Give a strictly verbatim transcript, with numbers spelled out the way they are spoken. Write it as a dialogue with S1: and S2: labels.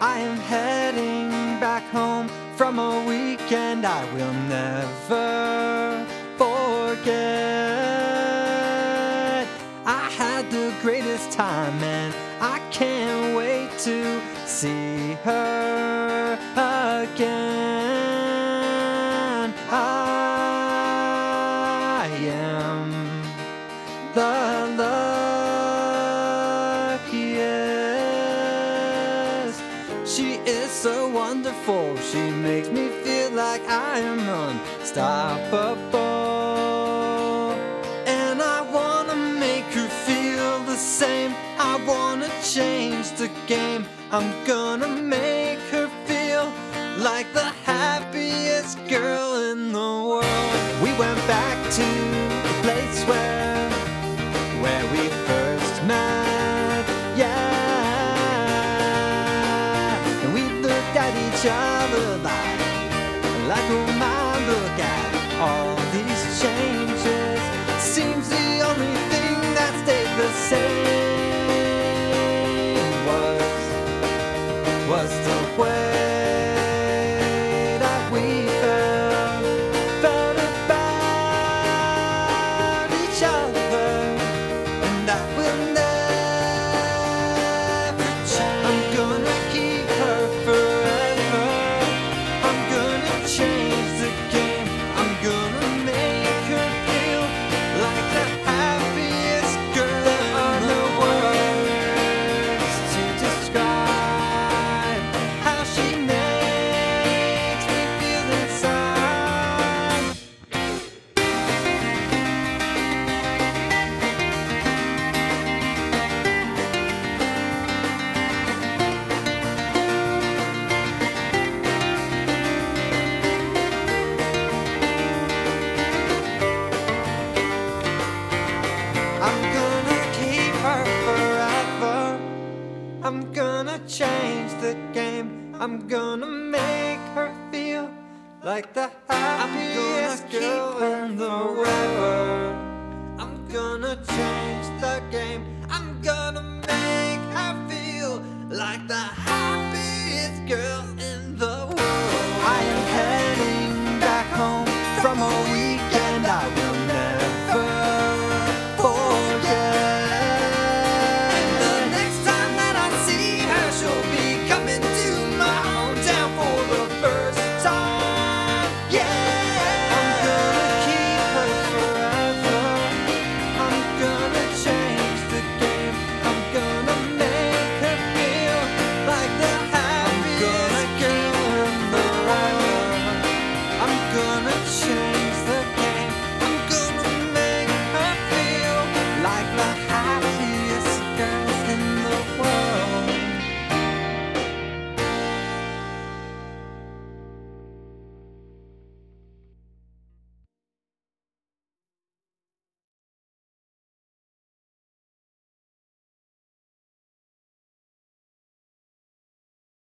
S1: I am heading back home from a weekend I will never forget. I had the greatest time and I can't wait to see her again. I am the luckiest. She is so wonderful, she makes me feel like I am unstoppable. And I wanna make her feel the same. I wanna change the game. I'm gonna make her feel like the happiest girl in the world. We went back to the place where where we first met, yeah. And we looked at each other like, like oh my, look at all these changes. Seems the only thing that stayed the same was, was the way that we felt, felt about each other. And that will never change. I'm gonna keep her forever. I'm gonna change the game. I'm gonna make her feel like the happiest girl in the world. To describe how she makes me feel inside. I'm gonna keep her forever. I'm gonna change the game. I'm gonna make her feel like the happiest girl in the world. I'm gonna change